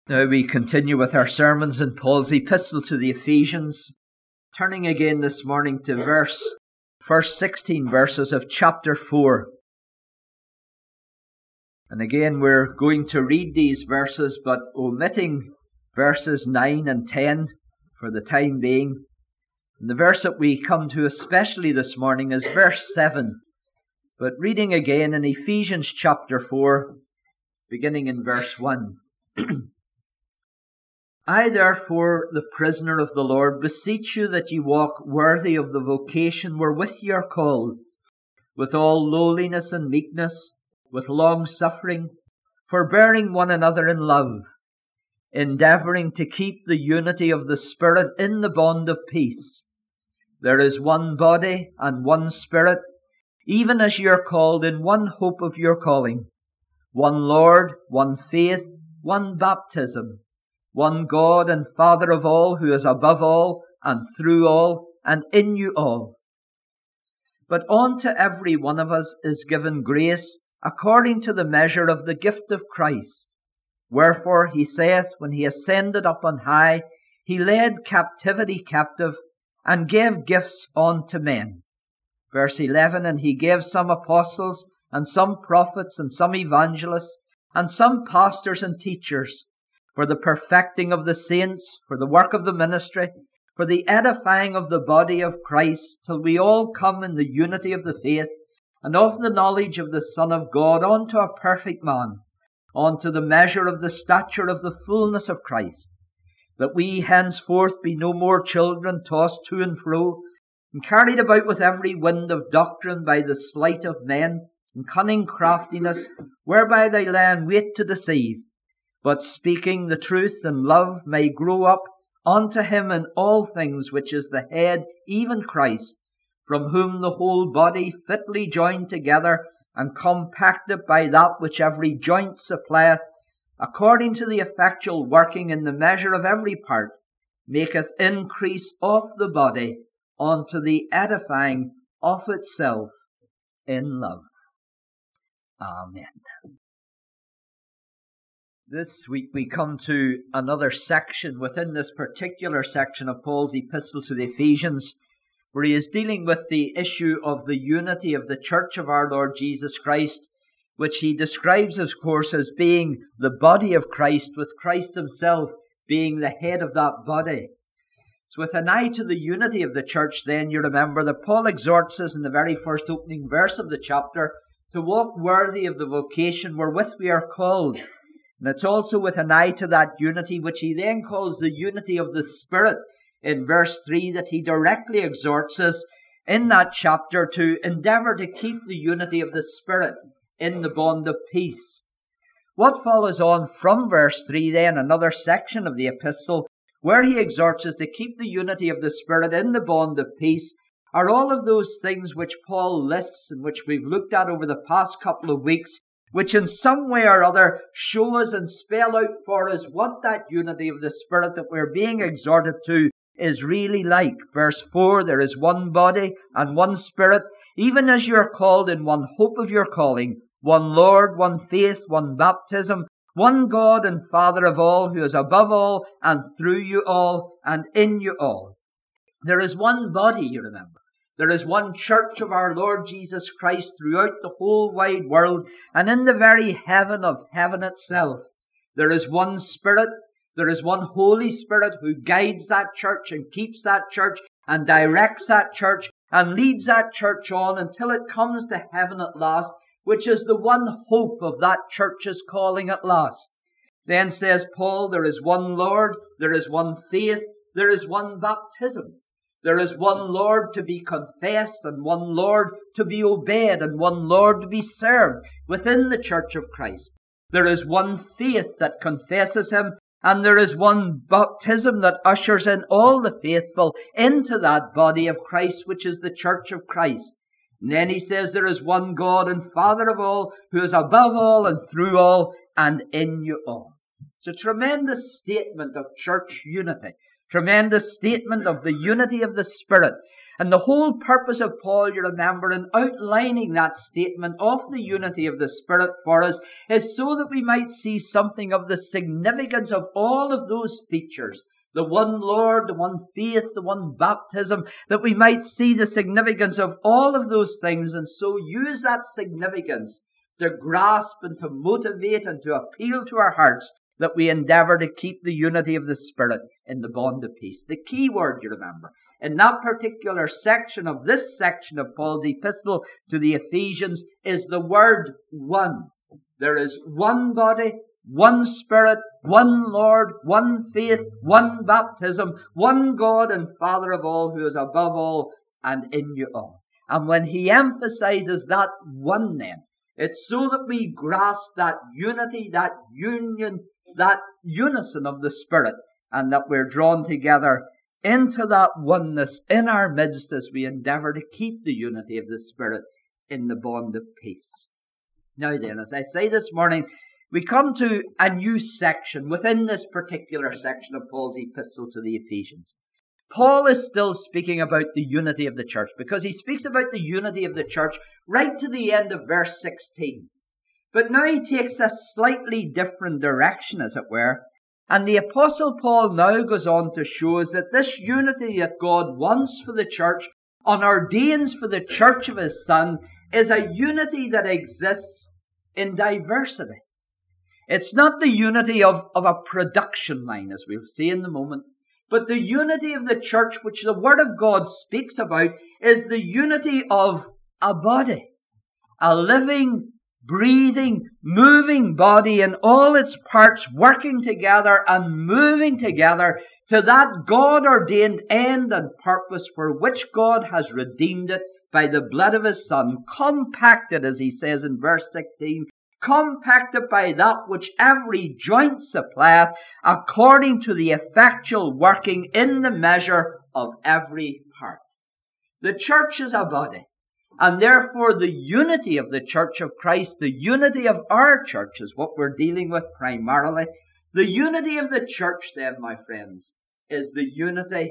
Now we continue with our sermons in Paul's epistle to the Ephesians, turning again this morning to first 16 verses of chapter 4. And again we're going to read these verses, but omitting verses 9 and 10 for the time being. And the verse that we come to especially this morning is verse 7. But reading again in Ephesians chapter 4, beginning in verse 1. I, therefore, the prisoner of the Lord, beseech you that ye walk worthy of the vocation wherewith ye are called, with all lowliness and meekness, with long-suffering, forbearing one another in love, endeavouring to keep the unity of the Spirit in the bond of peace. There is one body and one Spirit, even as ye are called in one hope of your calling, one Lord, one faith, one baptism, one God and Father of all, who is above all, and through all, and in you all. But unto every one of us is given grace, according to the measure of the gift of Christ. Wherefore he saith, when he ascended up on high, he led captivity captive, and gave gifts unto men. Verse 11, and he gave some apostles, and some prophets, and some evangelists, and some pastors and teachers, for the perfecting of the saints, for the work of the ministry, for the edifying of the body of Christ, till we all come in the unity of the faith, and of the knowledge of the Son of God, unto a perfect man, unto the measure of the stature of the fullness of Christ, that we henceforth be no more children, tossed to and fro, and carried about with every wind of doctrine by the sleight of men, and cunning craftiness, whereby they lay in wait to deceive, but speaking the truth in love may grow up unto him in all things, which is the head, even Christ, from whom the whole body fitly joined together and compacted by that which every joint supplieth, according to the effectual working in the measure of every part, maketh increase of the body unto the edifying of itself in love. Amen. This week we come to another section within this particular section of Paul's epistle to the Ephesians, where he is dealing with the issue of the unity of the church of our Lord Jesus Christ, which he describes, of course, as being the body of Christ, with Christ himself being the head of that body. So with an eye to the unity of the church, then, you remember that Paul exhorts us in the very first opening verse of the chapter to walk worthy of the vocation wherewith we are called. And it's also with an eye to that unity, which he then calls the unity of the Spirit in verse 3, that he directly exhorts us in that chapter to endeavour to keep the unity of the Spirit in the bond of peace. What follows on from verse 3 then, another section of the epistle, where he exhorts us to keep the unity of the Spirit in the bond of peace, are all of those things which Paul lists and which we've looked at over the past couple of weeks, which in some way or other show us and spell out for us what that unity of the Spirit that we're being exhorted to is really like. Verse 4, there is one body and one Spirit, even as you are called in one hope of your calling, one Lord, one faith, one baptism, one God and Father of all, who is above all, and through you all, and in you all. There is one body, you remember. There is one church of our Lord Jesus Christ throughout the whole wide world, and in the very heaven of heaven itself. There is one Spirit. There is one Holy Spirit who guides that church and keeps that church and directs that church and leads that church on until it comes to heaven at last, which is the one hope of that church's calling at last. Then says Paul, there is one Lord, there is one faith, there is one baptism. There is one Lord to be confessed, and one Lord to be obeyed, and one Lord to be served within the church of Christ. There is one faith that confesses him, and there is one baptism that ushers in all the faithful into that body of Christ, which is the church of Christ. And then he says there is one God and Father of all, who is above all and through all and in you all. It's a tremendous statement of church unity. Tremendous statement of the unity of the Spirit. And the whole purpose of Paul, you remember, in outlining that statement of the unity of the Spirit for us, is so that we might see something of the significance of all of those features. The one Lord, the one faith, the one baptism, that we might see the significance of all of those things, and so use that significance to grasp and to motivate and to appeal to our hearts, that we endeavour to keep the unity of the Spirit in the bond of peace. The key word, you remember, in that particular section of this section of Paul's epistle to the Ephesians is the word one. There is one body, one Spirit, one Lord, one faith, one baptism, one God and Father of all, who is above all and in you all. And when he emphasizes that one, then, it's so that we grasp that unity, that union, that unison of the Spirit, and that we're drawn together into that oneness in our midst as we endeavour to keep the unity of the Spirit in the bond of peace. Now then, as I say this morning, we come to a new section within this particular section of Paul's epistle to the Ephesians. Paul is still speaking about the unity of the church, because he speaks about the unity of the church right to the end of verse 16. But now he takes a slightly different direction, as it were. And the Apostle Paul now goes on to show us that this unity that God wants for the church and ordains for the church of his Son is a unity that exists in diversity. It's not the unity of a production line, as we'll see in a moment, but the unity of the church which the Word of God speaks about is the unity of a body, a living, breathing, moving body in all its parts working together and moving together to that God-ordained end and purpose for which God has redeemed it by the blood of his Son, compacted, as he says in verse 16, compacted by that which every joint supplieth, according to the effectual working in the measure of every part. The church is a body. And therefore the unity of the church of Christ, the unity of our church is what we're dealing with primarily. The unity of the church then, my friends, is the unity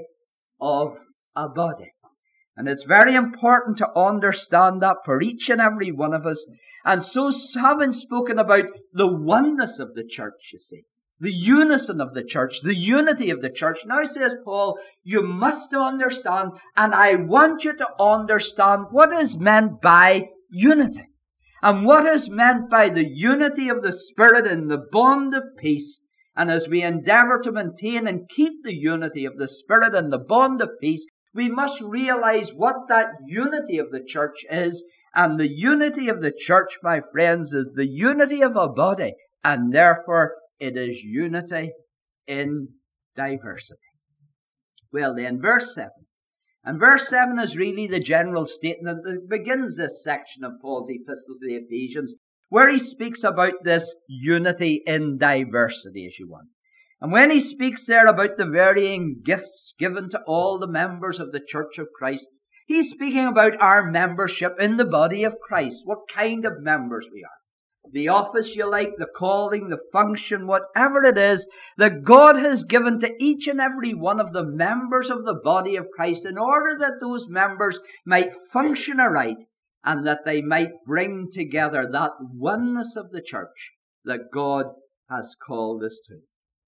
of a body. And it's very important to understand that for each and every one of us. And so having spoken about the oneness of the church, you see, the unison of the church, the unity of the church. Now says Paul, you must understand, and I want you to understand what is meant by unity. And what is meant by the unity of the Spirit in the bond of peace. And as we endeavour to maintain and keep the unity of the Spirit in the bond of peace, we must realize what that unity of the church is. And the unity of the church, my friends, is the unity of a body. And therefore, it is unity in diversity. Well then, verse 7. And verse 7 is really the general statement that begins this section of Paul's epistle to the Ephesians, where he speaks about this unity in diversity, as you want. And when he speaks there about the varying gifts given to all the members of the church of Christ, he's speaking about our membership in the body of Christ, what kind of members we are. The office you like, the calling, the function, whatever it is that God has given to each and every one of the members of the body of Christ in order that those members might function aright and that they might bring together that oneness of the church that God has called us to.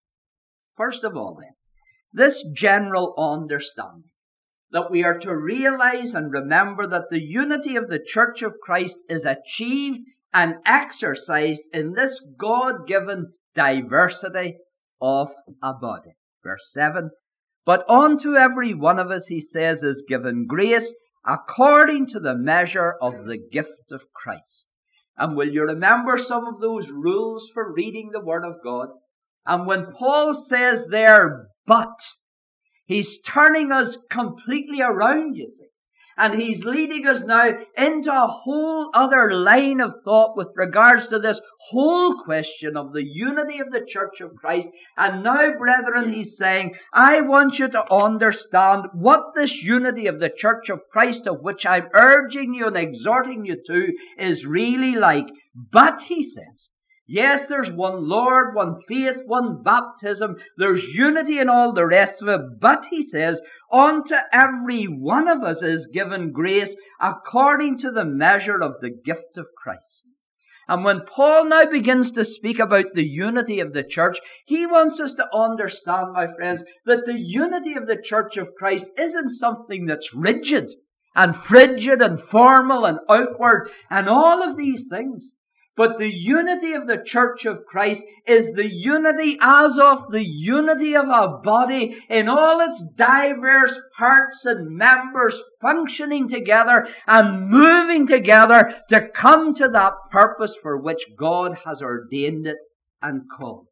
First of all then, this general understanding that we are to realize and remember that the unity of the church of Christ is achieved and exercised in this God-given diversity of a body. Verse 7, but unto every one of us, he says, is given grace according to the measure of the gift of Christ. And will you remember some of those rules for reading the Word of God? And when Paul says there, but, he's turning us completely around, you see. And he's leading us now into a whole other line of thought with regards to this whole question of the unity of the church of Christ. And now, brethren, he's saying, I want you to understand what this unity of the church of Christ, of which I'm urging you and exhorting you to, is really like. But, he says, Yes, there's one Lord, one faith, one baptism. There's unity in all the rest of it. But, he says, unto every one of us is given grace according to the measure of the gift of Christ. And when Paul now begins to speak about the unity of the church, he wants us to understand, my friends, that the unity of the church of Christ isn't something that's rigid and frigid and formal and outward and all of these things. But the unity of the church of Christ is the unity as of the unity of a body in all its diverse parts and members functioning together and moving together to come to that purpose for which God has ordained it and called.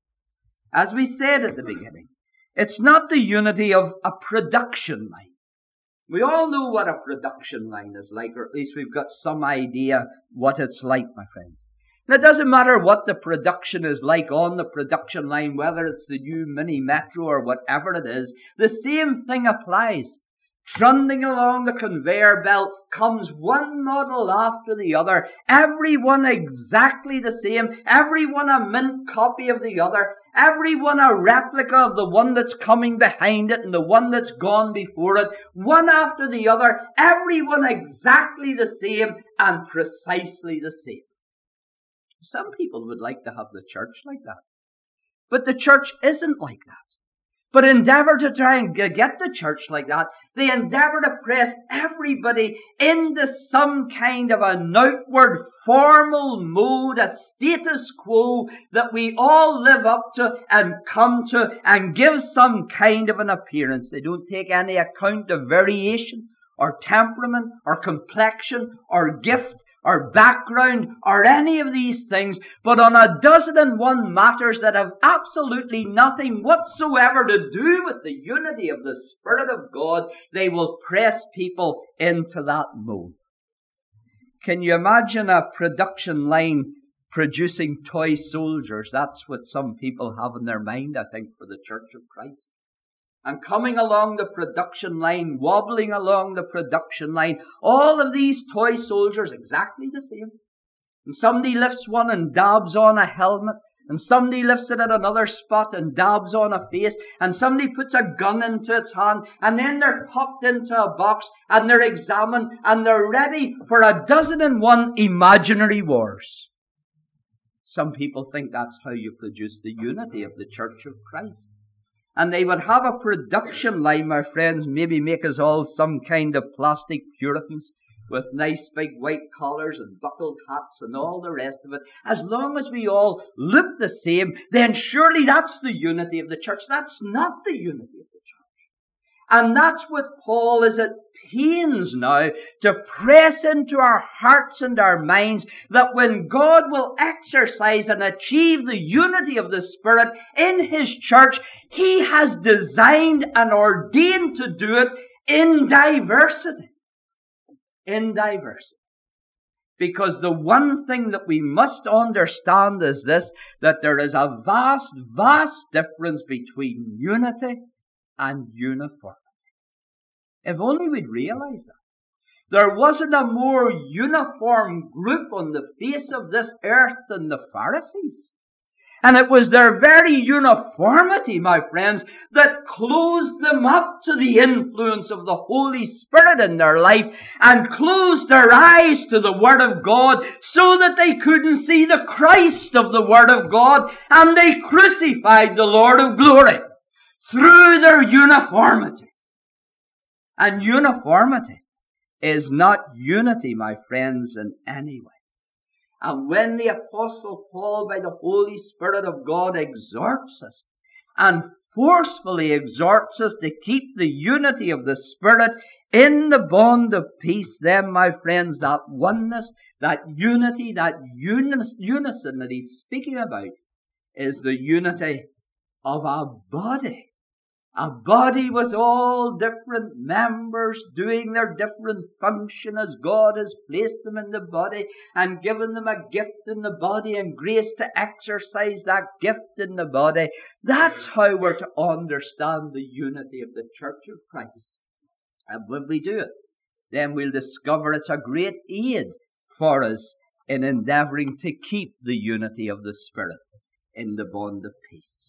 As we said at the beginning, it's not the unity of a production line. We all know what a production line is like, or at least we've got some idea what it's like, my friends. And it doesn't matter what the production is like on the production line, whether it's the new mini metro or whatever it is, the same thing applies. Trundling along the conveyor belt comes one model after the other, every one exactly the same, every one a mint copy of the other, every one a replica of the one that's coming behind it and the one that's gone before it, one after the other, every one exactly the same and precisely the same. Some people would like to have the church like that. But the church isn't like that. But endeavor to try and get the church like that. They endeavor to press everybody into some kind of an outward formal mode, a status quo that we all live up to and come to and give some kind of an appearance. They don't take any account of variation or temperament or complexion or gift or background, or any of these things, but on 1,001 matters that have absolutely nothing whatsoever to do with the unity of the Spirit of God, they will press people into that mode. Can you imagine a production line producing toy soldiers? That's what some people have in their mind, I think, for the Church of Christ. And coming along the production line, wobbling along the production line, all of these toy soldiers exactly the same. And somebody lifts one and dabs on a helmet, and somebody lifts it at another spot and dabs on a face, and somebody puts a gun into its hand, and then they're popped into a box, and they're examined, and they're ready for 1,001 imaginary wars. Some people think that's how you produce the unity of the Church of Christ. And they would have a production line, my friends, maybe make us all some kind of plastic Puritans with nice big white collars and buckled hats and all the rest of it. As long as we all look the same, then surely that's the unity of the church. That's not the unity of the church. And that's what Paul is at pains now to press into our hearts and our minds, that when God will exercise and achieve the unity of the Spirit in His church, He has designed and ordained to do it in diversity. In diversity. Because the one thing that we must understand is this, that there is a vast, vast difference between unity and uniformity. If only we'd realize that. There wasn't a more uniform group on the face of this earth than the Pharisees. And it was their very uniformity, my friends, that closed them up to the influence of the Holy Spirit in their life and closed their eyes to the Word of God so that they couldn't see the Christ of the Word of God, and they crucified the Lord of glory through their uniformity. And uniformity is not unity, my friends, in any way. And when the Apostle Paul, by the Holy Spirit of God, exhorts us and forcefully exhorts us to keep the unity of the Spirit in the bond of peace, then, my friends, that oneness, that unity, that unison that he's speaking about is the unity of a body. A body with all different members doing their different function as God has placed them in the body and given them a gift in the body and grace to exercise that gift in the body. That's how we're to understand the unity of the Church of Christ. And when we do it, then we'll discover it's a great aid for us in endeavoring to keep the unity of the Spirit in the bond of peace.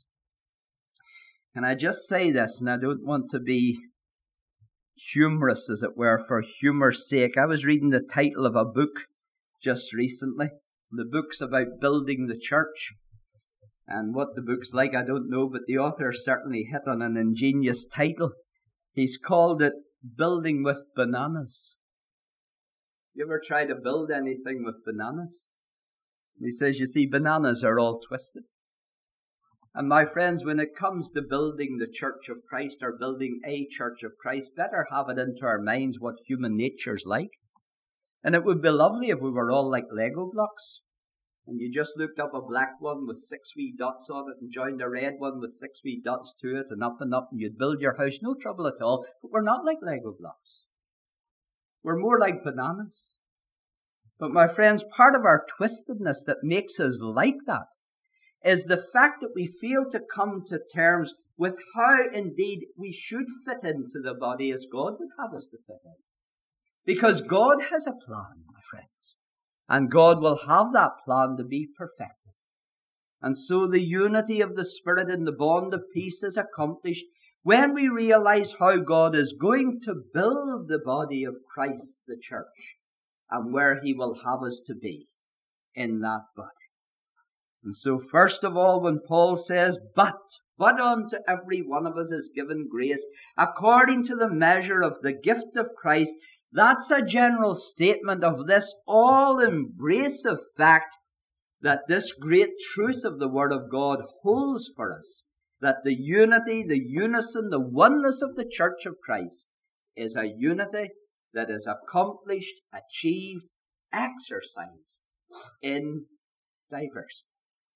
Can I just say this, and I don't want to be humorous, as it were, for humor's sake. I was reading the title of a book just recently. The book's about building the church. And what the book's like, I don't know, but the author certainly hit on an ingenious title. He's called it Building with Bananas. You ever try to build anything with bananas? He says, you see, bananas are all twisted. And my friends, when it comes to building the church of Christ, or building a church of Christ, better have it into our minds what human nature's like. And it would be lovely if we were all like Lego blocks. And you just looked up a black one with 6 wee dots on it and joined a red one with 6 wee dots to it and up, and you'd build your house. No trouble at all. But we're not like Lego blocks. We're more like bananas. But my friends, part of our twistedness that makes us like that is the fact that we fail to come to terms with how indeed we should fit into the body as God would have us to fit in. Because God has a plan, my friends. And God will have that plan to be perfected. And so the unity of the Spirit in the bond of peace is accomplished when we realize how God is going to build the body of Christ, the church, and where He will have us to be in that body. And so first of all, when Paul says, but unto every one of us is given grace according to the measure of the gift of Christ, that's a general statement of this all-embracive fact that this great truth of the Word of God holds for us, that the unity, the unison, the oneness of the Church of Christ is a unity that is accomplished, achieved, exercised in diversity.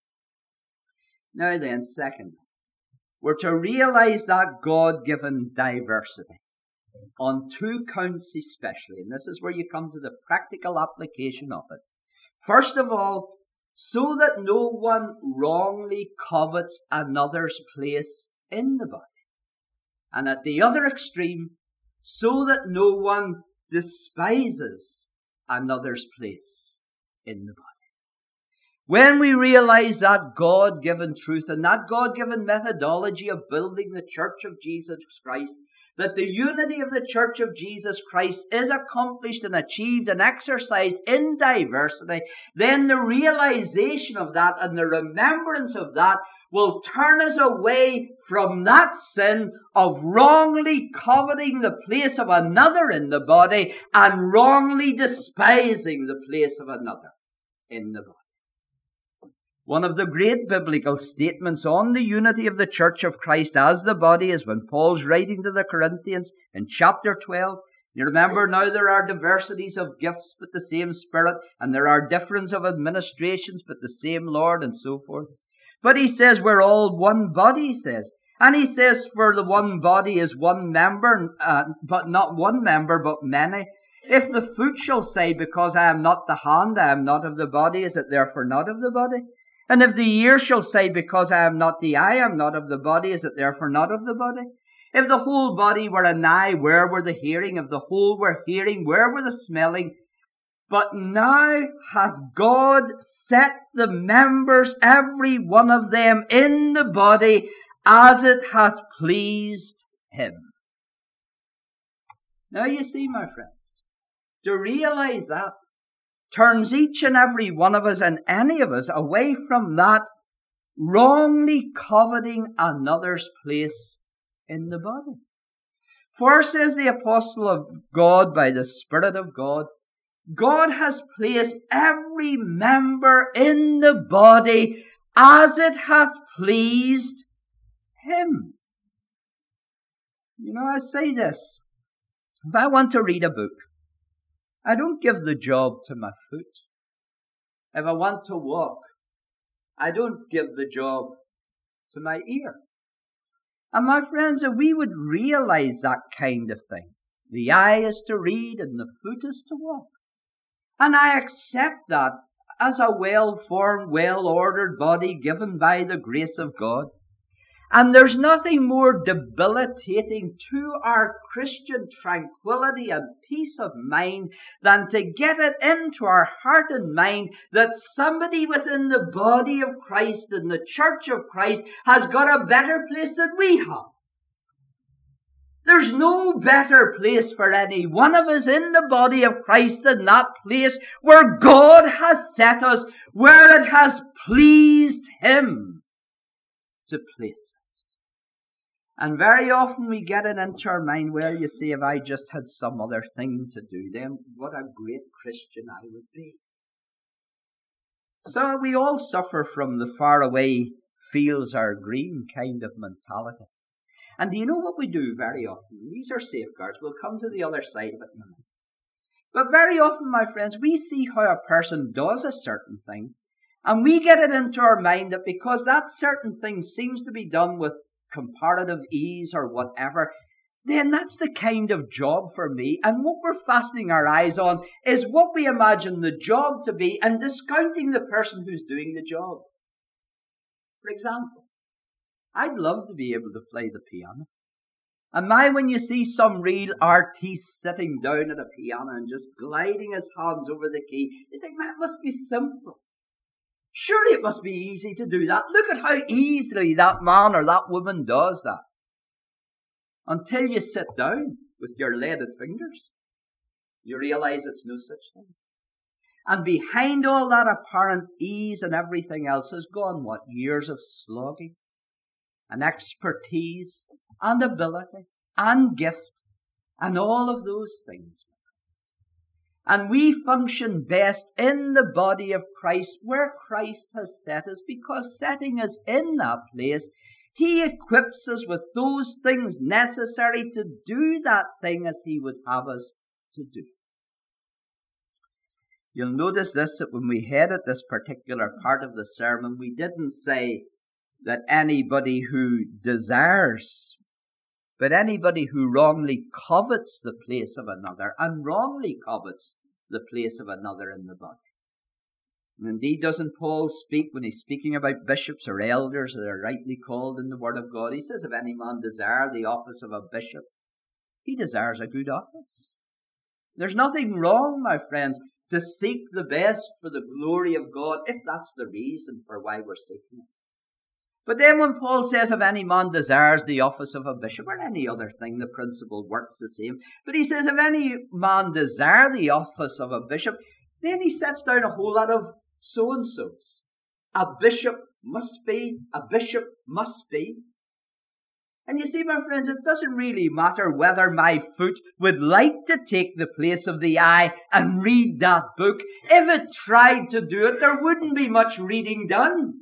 Now then, second, we're to realize that God-given diversity on two counts especially, and this is where you come to the practical application of it. First of all, so that no one wrongly covets another's place in the body. And at the other extreme, so that no one despises another's place in the body. When we realize that God-given truth and that God-given methodology of building the Church of Jesus Christ, that the unity of the Church of Jesus Christ is accomplished and achieved and exercised in diversity, then the realization of that and the remembrance of that will turn us away from that sin of wrongly coveting the place of another in the body and wrongly despising the place of another in the body. One of the great biblical statements on the unity of the Church of Christ as the body is when Paul's writing to the Corinthians in chapter 12. You remember now there are diversities of gifts but the same Spirit, and there are difference of administrations but the same Lord, and so forth. But he says we're all one body, he says. And he says for the one body is one member, but not one member but many. If the foot shall say, because I am not the hand, I am not of the body, is it therefore not of the body? And if the ear shall say, because I am not the eye, I am not of the body, is it therefore not of the body? If the whole body were an eye, where were the hearing? If the whole were hearing, where were the smelling? But now hath God set the members, every one of them, in the body, as it hath pleased Him. Now you see, my friends, to realize that turns each and every one of us and any of us away from that wrongly coveting another's place in the body. For, says the apostle of God by the Spirit of God, God has placed every member in the body as it hath pleased Him. You know, I say this. If I want to read a book, I don't give the job to my foot. If I want to walk, I don't give the job to my ear. And my friends, if we would realize that kind of thing, the eye is to read and the foot is to walk. And I accept that as a well-formed, well-ordered body given by the grace of God. And there's nothing more debilitating to our Christian tranquility and peace of mind than to get it into our heart and mind that somebody within the body of Christ and the church of Christ has got a better place than we have. There's no better place for any one of us in the body of Christ than that place where God has set us, where it has pleased Him to place us. And very often we get it into our mind, well, you see, if I just had some other thing to do, then what a great Christian I would be. So we all suffer from the faraway fields are green kind of mentality. And do you know what we do very often? These are safeguards. We'll come to the other side of it in a minute. But very often, my friends, we see how a person does a certain thing, and we get it into our mind that because that certain thing seems to be done with comparative ease or whatever, then that's the kind of job for me. And what we're fastening our eyes on is what we imagine the job to be and discounting the person who's doing the job. For example, I'd love to be able to play the piano. And when you see some real artiste sitting down at a piano and just gliding his hands over the key, you think, man, it must be simple. Surely it must be easy to do that. Look at how easily that man or that woman does that. Until you sit down with your leaded fingers, you realize it's no such thing. And behind all that apparent ease and everything else has gone, what? Years of slogging and expertise and ability and gift and all of those things. And we function best in the body of Christ where Christ has set us, because setting us in that place, He equips us with those things necessary to do that thing as He would have us to do. You'll notice this, that when we headed this particular part of the sermon, we didn't say that anybody who desires, but anybody who wrongly covets the place of another and wrongly covets the place of another in the body. And indeed, doesn't Paul speak, when he's speaking about bishops or elders that are rightly called in the Word of God, he says, if any man desire the office of a bishop, he desires a good office. There's nothing wrong, my friends, to seek the best for the glory of God, if that's the reason for why we're seeking it. But then when Paul says, if any man desires the office of a bishop, or any other thing, the principle works the same. But he says, if any man desire the office of a bishop, then he sets down a whole lot of so-and-sos. A bishop must be, a bishop must be. And you see, my friends, it doesn't really matter whether my foot would like to take the place of the eye and read that book. If it tried to do it, there wouldn't be much reading done.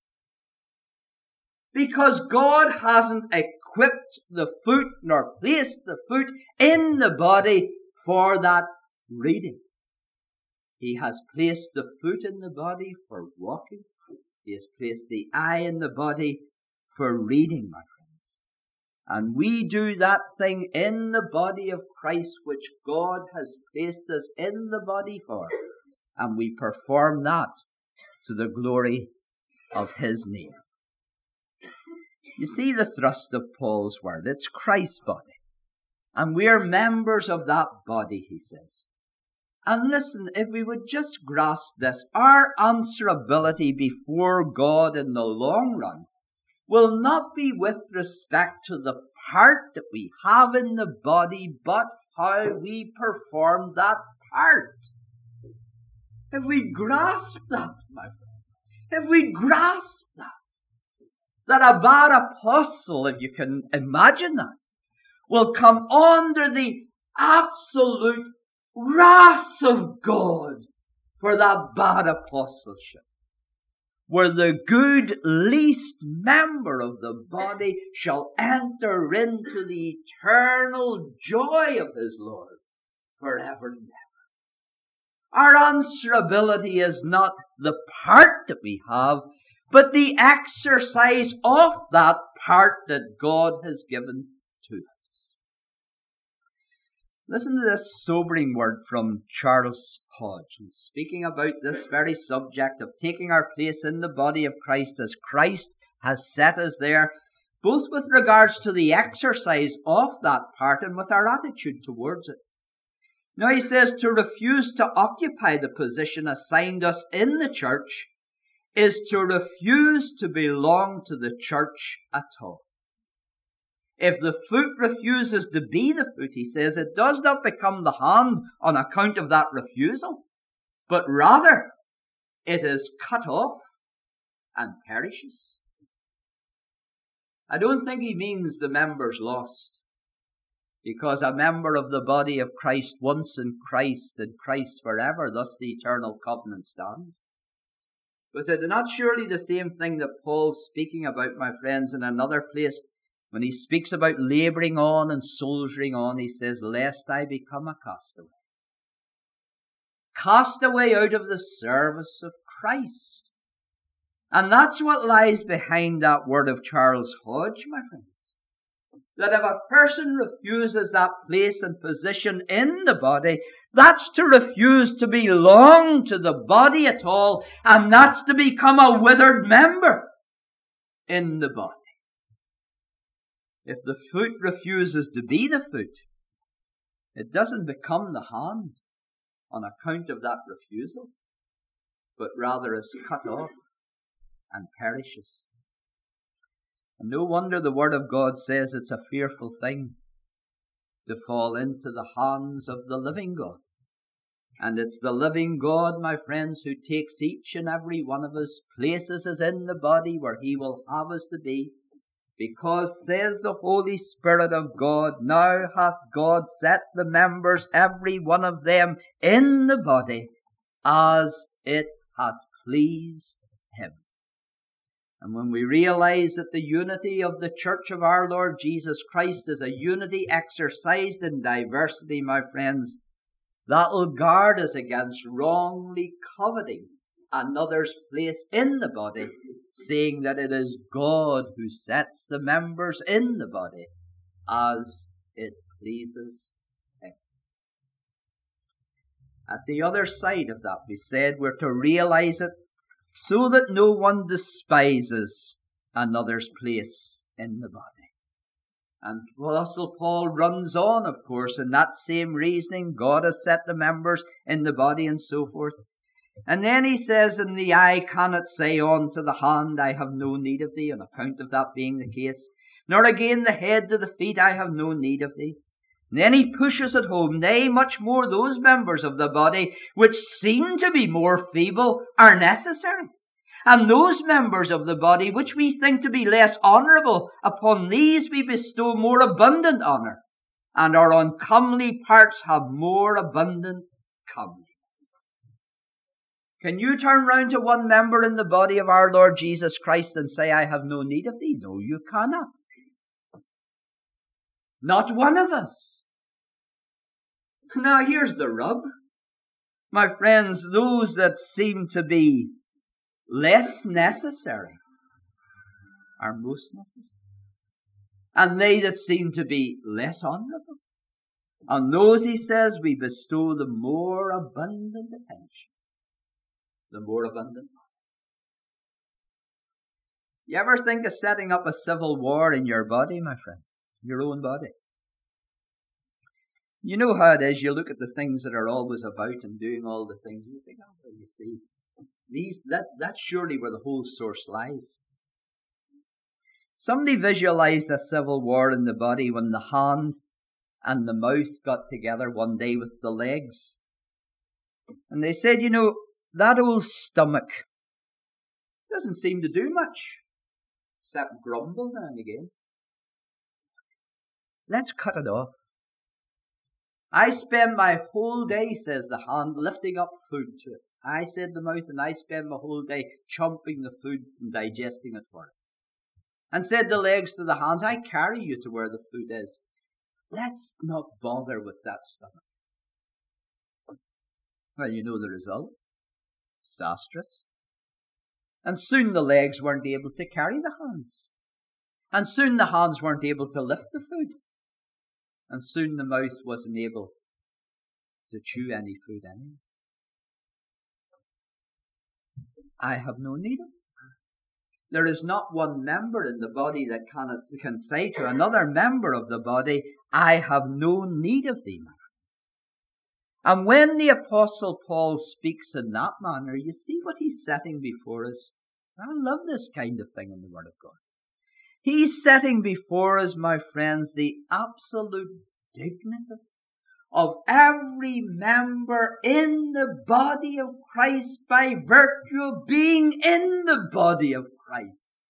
Because God hasn't equipped the foot nor placed the foot in the body for that reading. He has placed the foot in the body for walking. He has placed the eye in the body for reading, my friends. And we do that thing in the body of Christ which God has placed us in the body for. And we perform that to the glory of His name. You see the thrust of Paul's word. It's Christ's body. And we're members of that body, he says. And listen, if we would just grasp this, our answerability before God in the long run will not be with respect to the part that we have in the body, but how we perform that part. If we grasp that, my friends, if we grasp that a bad apostle, if you can imagine that, will come under the absolute wrath of God for that bad apostleship, where the good least member of the body shall enter into the eternal joy of his Lord forever and ever. Our answerability is not the part that we have, but the exercise of that part that God has given to us. Listen to this sobering word from Charles Hodge, speaking about this very subject of taking our place in the body of Christ as Christ has set us there. both with regards to the exercise of that part and with our attitude towards it. Now he says to refuse to occupy the position assigned us in the church is to refuse to belong to the church at all. If the foot refuses to be the foot, he says, it does not become the hand on account of that refusal, but rather it is cut off and perishes. I don't think he means the member's lost, because a member of the body of Christ once in Christ and Christ forever, thus the eternal covenant stands. Was it not surely the same thing that Paul's speaking about, my friends, in another place? When he speaks about labouring on and soldiering on, he says, lest I become a castaway. Castaway out of the service of Christ. And that's what lies behind that word of Charles Hodge, my friends. That if a person refuses that place and position in the body, that's to refuse to belong to the body at all, and that's to become a withered member in the body. If the foot refuses to be the foot, it doesn't become the hand on account of that refusal, but rather is cut off and perishes. And no wonder the Word of God says it's a fearful thing to fall into the hands of the living God. And it's the living God, my friends, who takes each and every one of us, places us in the body where He will have us to be. Because, says the Holy Spirit of God, now hath God set the members, every one of them, in the body, as it hath pleased Him. And when we realize that the unity of the church of our Lord Jesus Christ is a unity exercised in diversity, my friends, that will guard us against wrongly coveting another's place in the body, saying that it is God who sets the members in the body as it pleases Him. At the other side of that, we said we're to realize it so that no one despises another's place in the body. And Apostle Paul runs on, of course, in that same reasoning. God has set the members in the body and so forth. And then he says, and the eye cannot say unto the hand, I have no need of thee, on account of that being the case. Nor again the head to the feet, I have no need of thee. And then he pushes it home, nay, much more those members of the body which seem to be more feeble are necessary. And those members of the body which we think to be less honourable, upon these we bestow more abundant honour, and our uncomely parts have more abundant comeliness. Can you turn round to one member in the body of our Lord Jesus Christ and say, I have no need of thee? No, you cannot. Not one of us. Now here's the rub. My friends, those that seem to be less necessary are most necessary. And they that seem to be less honourable, on those, he says, we bestow the more abundant attention. The more abundant. You ever think of setting up a civil war in your body, my friend? Your own body? You know how it is. You look at the things that are always about and doing all the things. You think, oh, well, you see, that's surely where the whole source lies. Somebody visualized a civil war in the body when the hand and the mouth got together one day with the legs. And they said, you know, that old stomach doesn't seem to do much, except grumble now and again. Let's cut it off. I spend my whole day, says the hand, lifting up food to it. I, said the mouth, and I spend my whole day chomping the food and digesting it for it. And said the legs to the hands, I carry you to where the food is. Let's not bother with that stomach. Well, you know the result. Disastrous. And soon the legs weren't able to carry the hands. And soon the hands weren't able to lift the food. And soon the mouth wasn't able to chew any food anymore. I have no need of it. there is not one member in the body that can say to another member of the body, I have no need of thee, my friend. And when the Apostle Paul speaks in that manner, you see what he's setting before us. I love this kind of thing in the Word of God. He's setting before us, my friends, the absolute dignity of every member in the body of Christ by virtue of being in the body of Christ.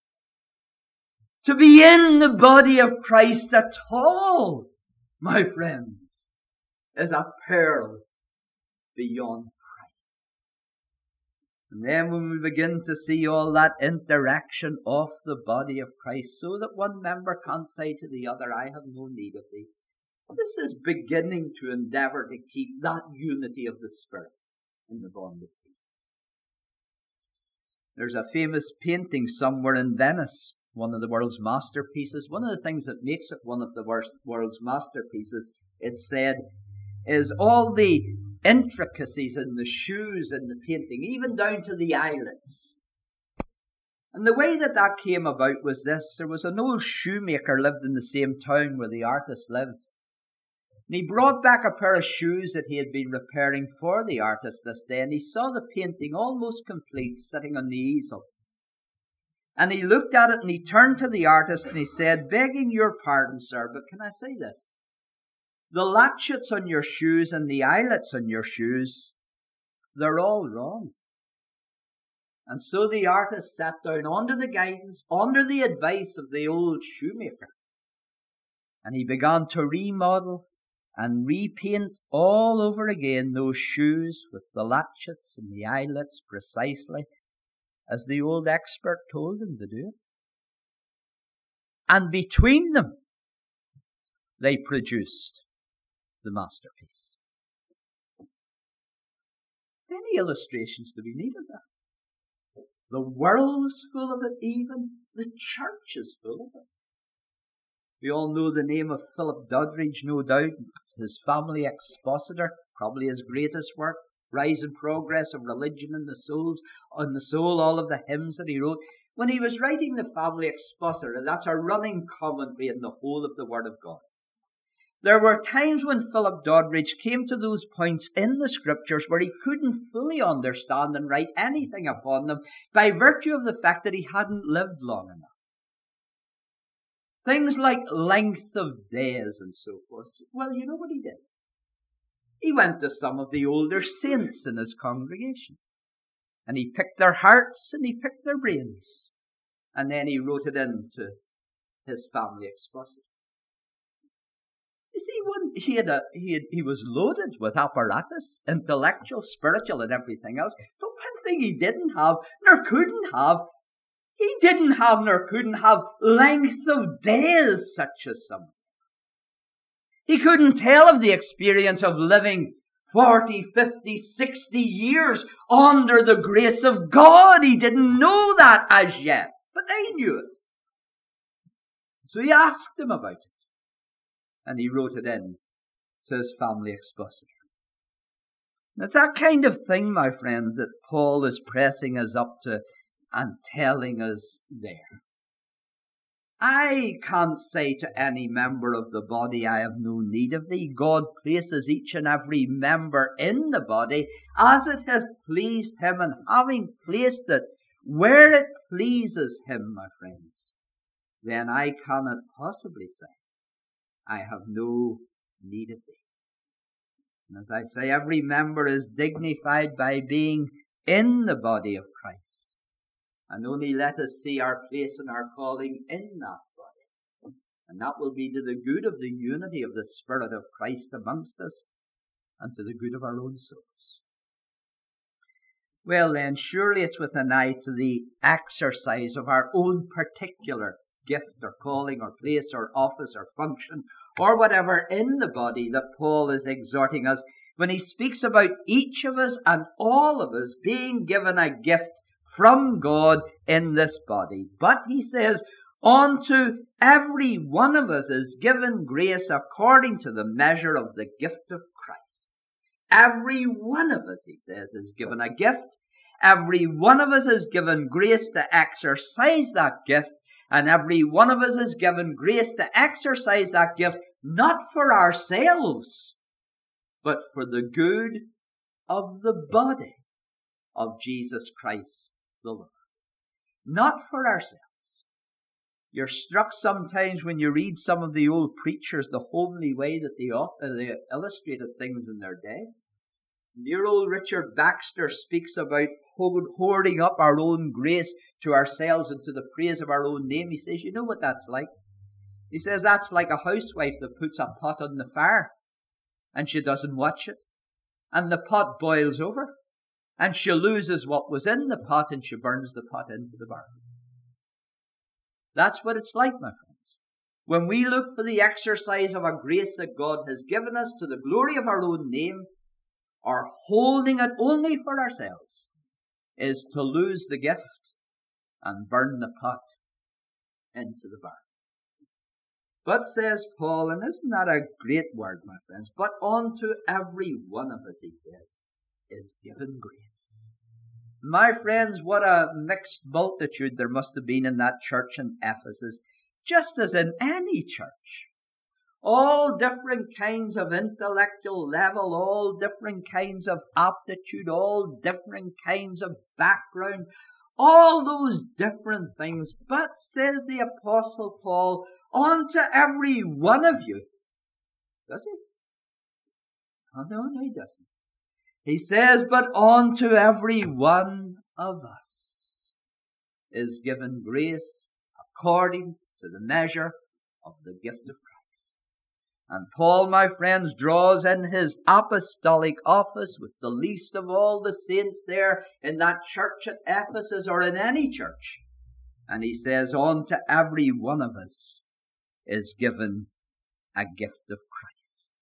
To be in the body of Christ at all, my friends, is a pearl beyond price. And then when we begin to see all that interaction of the body of Christ, so that one member can't say to the other, I have no need of thee. This is beginning to endeavor to keep that unity of the Spirit in the bond of peace. There's a famous painting somewhere in Venice, one of the world's masterpieces. One of the things that makes it one of the world's masterpieces, it's said, is all the intricacies in the shoes in the painting, even down to the eyelets. And the way that came about was this. There was an old shoemaker lived in the same town where the artist lived. And he brought back a pair of shoes that he had been repairing for the artist this day, and he saw the painting almost complete sitting on the easel. And he looked at it and he turned to the artist and he said, begging your pardon, sir, but can I say this? The latchets on your shoes and the eyelets on your shoes, they're all wrong. And so the artist sat down under the guidance, under the advice of the old shoemaker. And he began to remodel and repaint all over again those shoes with the latchets and the eyelets precisely as the old expert told him to do it. And between them, they produced the masterpiece. Any illustrations to be needed of that? The world's full of it, even the church is full of it. We all know the name of Philip Doddridge, no doubt, his family expositor, probably his greatest work, Rise and Progress of Religion in the Soul, all of the hymns that he wrote. When he was writing the family expositor, that's a running commentary in the whole of the Word of God. There were times when Philip Doddridge came to those points in the Scriptures where he couldn't fully understand and write anything upon them by virtue of the fact that he hadn't lived long enough. Things like length of days and so forth. Well, you know what he did? He went to some of the older saints in his congregation. And he picked their hearts and he picked their brains. And then he wrote it into his family expositor. You see, he was loaded with apparatus, intellectual, spiritual, and everything else. But one thing he didn't have, nor couldn't have, he didn't have nor couldn't have length of days such as some. He couldn't tell of the experience of living 40, 50, 60 years under the grace of God. He didn't know that as yet, but they knew it. So he asked them about it. And he wrote it in to his family expositor. And it's that kind of thing, my friends, that Paul is pressing us up to and telling us there. I can't say to any member of the body, I have no need of thee. God places each and every member in the body as it hath pleased him, and having placed it where it pleases him, my friends, then I cannot possibly say, I have no need of thee. And as I say, every member is dignified by being in the body of Christ. And only let us see our place and our calling in that body. And that will be to the good of the unity of the Spirit of Christ amongst us and to the good of our own souls. Well then, surely it's with an eye to the exercise of our own particular gift or calling or place or office or function or whatever in the body that Paul is exhorting us when he speaks about each of us and all of us being given a gift from God in this body. But he says, unto every one of us is given grace according to the measure of the gift of Christ. Every one of us, he says, is given a gift. Every one of us is given grace to exercise that gift, and every one of us is given grace to exercise that gift not for ourselves, but for the good of the body of Jesus Christ the Lord. Not for ourselves. You're struck sometimes when you read some of the old preachers, the homely way that they illustrated things in their day. Dear old Richard Baxter speaks about hoarding up our own grace to ourselves and to the praise of our own name. He says, you know what that's like? He says that's like a housewife that puts a pot on the fire and she doesn't watch it. And the pot boils over and she loses what was in the pot and she burns the pot into the barrel. That's what it's like, my friends. When we look for the exercise of a grace that God has given us to the glory of our own name, or holding it only for ourselves, is to lose the gift and burn the pot into the barrel. But, says Paul, and isn't that a great word, my friends, but unto every one of us, he says, is given grace. My friends, what a mixed multitude there must have been in that church in Ephesus, just as in any church. All different kinds of intellectual level, all different kinds of aptitude, all different kinds of background, all those different things. But, says the Apostle Paul, unto every one of you. Does he? Oh, no, he doesn't. He says, but unto every one of us is given grace according to the measure of the gift of Christ. And Paul, my friends, draws in his apostolic office with the least of all the saints there in that church at Ephesus or in any church. And he says, unto every one of us is given a gift of Christ.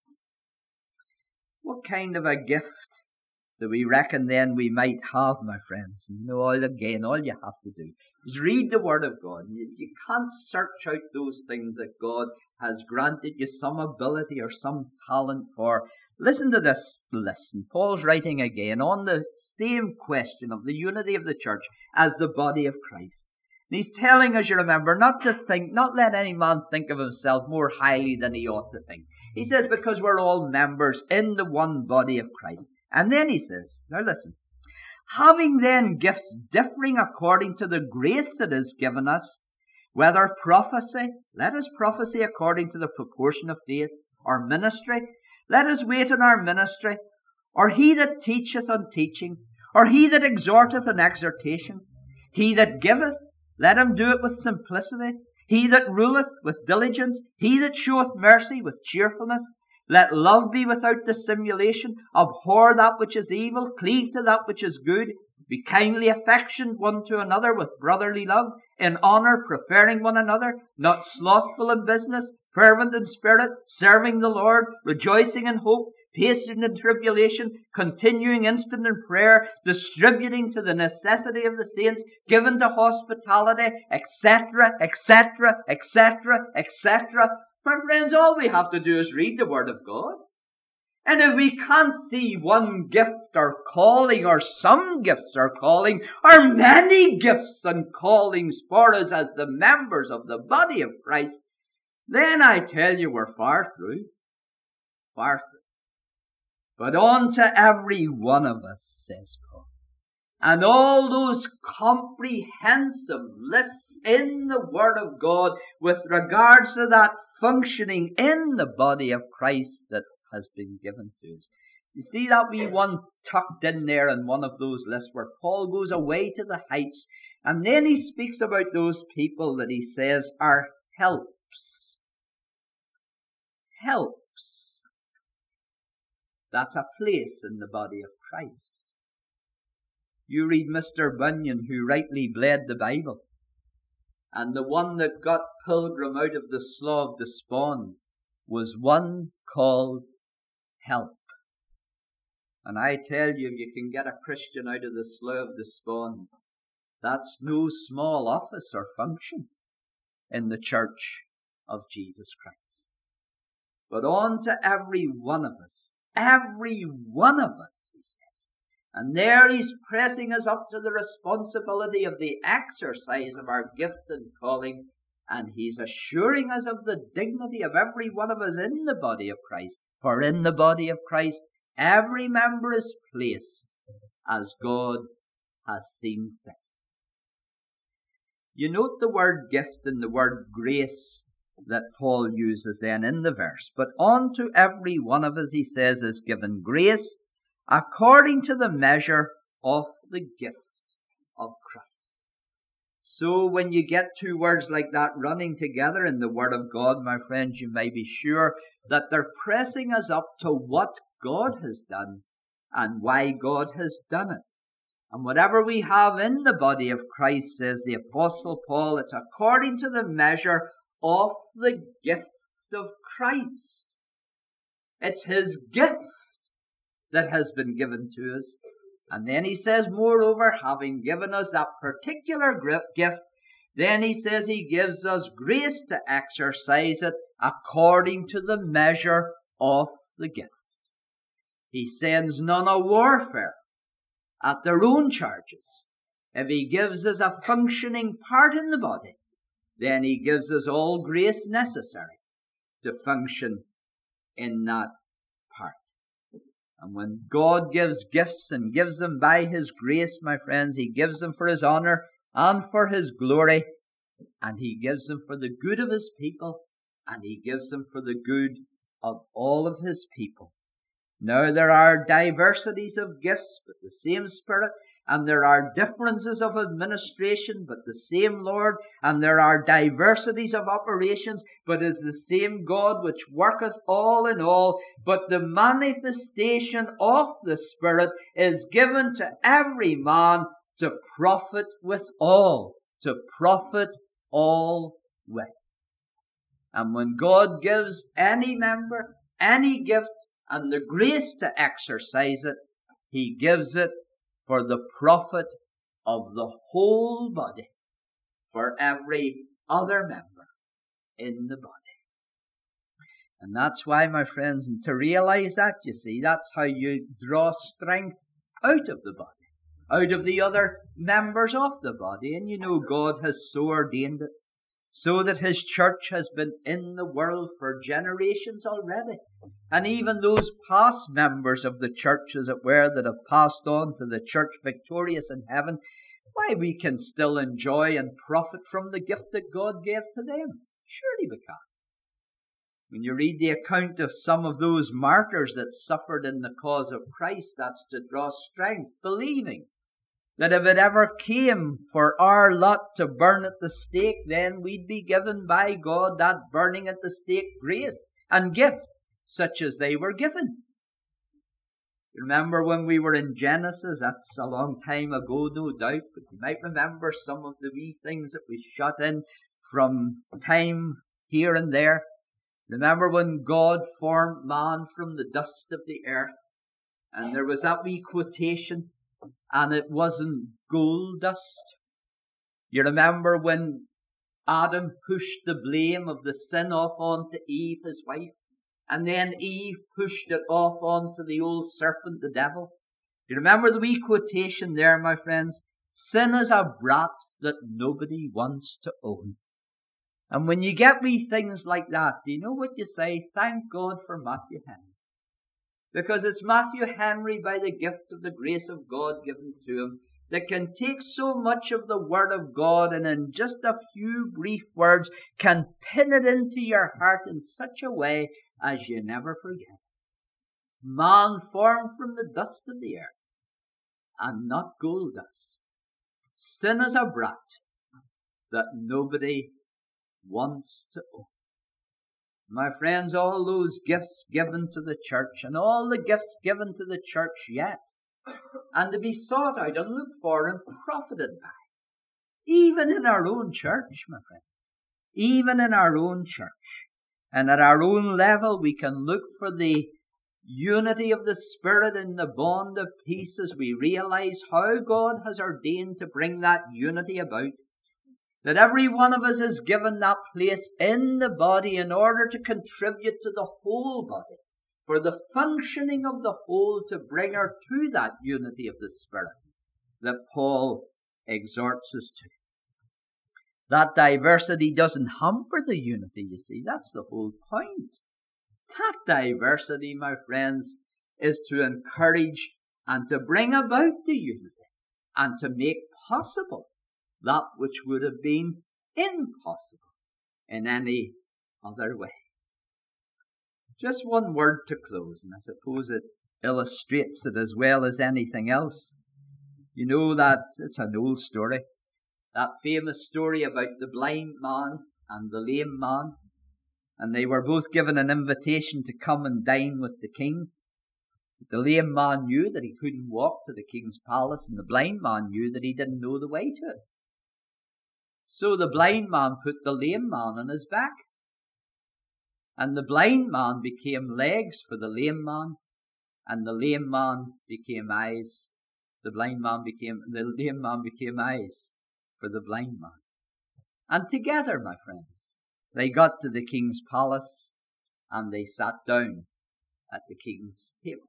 What kind of a gift do we reckon then we might have, my friends? And all you have to do is read the Word of God. You can't search out those things that God has granted you some ability or some talent for. Listen to this. Listen. Paul's writing again on the same question of the unity of the church as the body of Christ. And he's telling us, you remember, not let any man think of himself more highly than he ought to think. He says, because we're all members in the one body of Christ. And then he says, now listen, having then gifts differing according to the grace that is given us, whether prophecy, let us prophesy according to the proportion of faith, or ministry, let us wait on our ministry, or he that teacheth on teaching, or he that exhorteth on exhortation, he that giveth, let him do it with simplicity, he that ruleth with diligence, he that showeth mercy with cheerfulness. Let love be without dissimulation. Abhor that which is evil. Cleave to that which is good. Be kindly affectioned one to another with brotherly love. In honour preferring one another. Not slothful in business. Fervent in spirit. Serving the Lord. Rejoicing in hope. Patient in tribulation. Continuing instant in prayer. Distributing to the necessity of the saints. Given to hospitality. Etc. etc. etc. etc. My friends, all we have to do is read the Word of God. And if we can't see one gift or calling, or some gifts or calling, or many gifts and callings for us as the members of the body of Christ, then I tell you we're far through. Far through. But unto every one of us, says Paul. And all those comprehensive lists in the Word of God with regards to that functioning in the body of Christ that has been given to us. You see that wee one tucked in there in one of those lists where Paul goes away to the heights, and then he speaks about those people that he says are helps. Helps. That's a place in the body of Christ. You read Mr. Bunyan, who rightly bled the Bible, and the one that got Pilgrim out of the Slough of Despond was one called Help. And I tell you, if you can get a Christian out of the Slough of Despond, that's no small office or function in the church of Jesus Christ. But on to every one of us, he says, And there he's pressing us up to the responsibility of the exercise of our gift and calling. And he's assuring us of the dignity of every one of us in the body of Christ. For in the body of Christ, every member is placed as God has seen fit. You note the word gift and the word grace that Paul uses then in the verse. But unto every one of us, he says, is given grace according to the measure of the gift of Christ. So when you get two words like that running together in the Word of God, my friends, you may be sure that they're pressing us up to what God has done and why God has done it. And whatever we have in the body of Christ, says the Apostle Paul, it's according to the measure of the gift of Christ. It's his gift that has been given to us. And then he says, moreover, having given us that particular gift, then he says he gives us grace to exercise it according to the measure of the gift. He sends none a warfare at their own charges. If he gives us a functioning part in the body, then he gives us all grace necessary to function in that part. And when God gives gifts and gives them by his grace, my friends, he gives them for his honor and for his glory, and he gives them for the good of his people, and he gives them for the good of all of his people. Now there are diversities of gifts, but the same Spirit, and there are differences of administration, but the same Lord, and there are diversities of operations, but is the same God which worketh all in all. But the manifestation of the Spirit is given to every man to profit with all, to profit all with. And when God gives any member any gift and the grace to exercise it, he gives it for the profit of the whole body, for every other member in the body. And that's why, my friends, and to realize that, you see, that's how you draw strength out of the body, out of the other members of the body. And you know God has so ordained it, so that his church has been in the world for generations already. And even those past members of the church, as it were, that have passed on to the church victorious in heaven, why, we can still enjoy and profit from the gift that God gave to them. Surely we can. When you read the account of some of those martyrs that suffered in the cause of Christ, that's to draw strength, believing that if it ever came for our lot to burn at the stake, then we'd be given by God that burning at the stake grace and gift, such as they were given. You remember when we were in Genesis? That's a long time ago, no doubt, but you might remember some of the wee things that we shot in from time here and there. Remember when God formed man from the dust of the earth, and there was that wee quotation, and it wasn't gold dust. You remember when Adam pushed the blame of the sin off onto Eve, his wife, and then Eve pushed it off onto the old serpent, the devil. You remember the wee quotation there, my friends? Sin is a brat that nobody wants to own. And when you get wee things like that, do you know what you say? Thank God for Matthew Henry. Because it's Matthew Henry, by the gift of the grace of God given to him, that can take so much of the Word of God and in just a few brief words can pin it into your heart in such a way as you never forget. Man formed from the dust of the earth, and not gold dust. Sin is a brat that nobody wants to own. My friends, all those gifts given to the church, and all the gifts given to the church yet, and to be sought out and looked for and profited by, even in our own church, my friends, even in our own church, and at our own level, we can look for the unity of the Spirit in the bond of peace as we realize how God has ordained to bring that unity about. That every one of us is given that place in the body in order to contribute to the whole body for the functioning of the whole to bring her to that unity of the Spirit that Paul exhorts us to. That diversity doesn't hamper the unity, you see. That's the whole point. That diversity, my friends, is to encourage and to bring about the unity and to make possible that which would have been impossible in any other way. Just one word to close, and I suppose it illustrates it as well as anything else. You know that it's an old story, that famous story about the blind man and the lame man, and they were both given an invitation to come and dine with the king. The lame man knew that he couldn't walk to the king's palace, and the blind man knew that he didn't know the way to it. So the blind man put the lame man on his back, and the blind man became legs for the lame man, and the lame man became eyes. The lame man became eyes for the blind man. And together, my friends, they got to the king's palace, and they sat down at the king's table.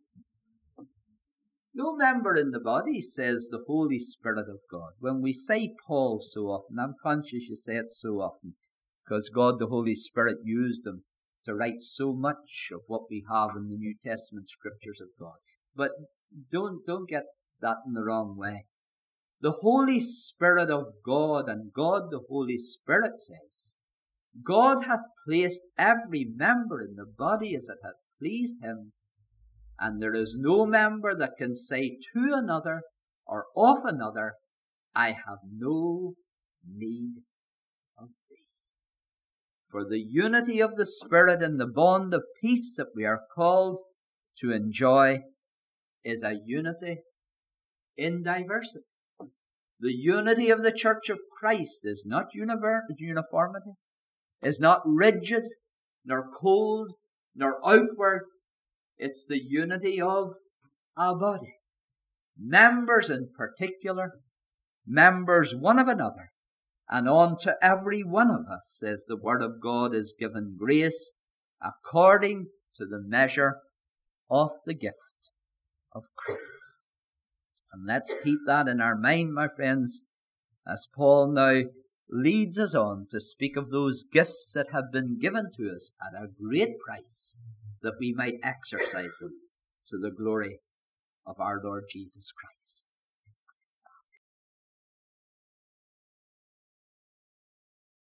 No member in the body, says the Holy Spirit of God. When we say Paul so often, I'm conscious you say it so often, because God the Holy Spirit used him to write so much of what we have in the New Testament scriptures of God. But don't get that in the wrong way. The Holy Spirit of God, and God the Holy Spirit says, God hath placed every member in the body as it hath pleased him, and there is no member that can say to another or of another, I have no need of thee. For the unity of the Spirit and the bond of peace that we are called to enjoy is a unity in diversity. The unity of the Church of Christ is not uniformity, is not rigid, nor cold, nor outward. It's the unity of a body. Members in particular, members one of another, and unto every one of us, says the Word of God, is given grace according to the measure of the gift of Christ. And let's keep that in our mind, my friends, as Paul now leads us on to speak of those gifts that have been given to us at a great price, that we might exercise them to the glory of our Lord Jesus Christ.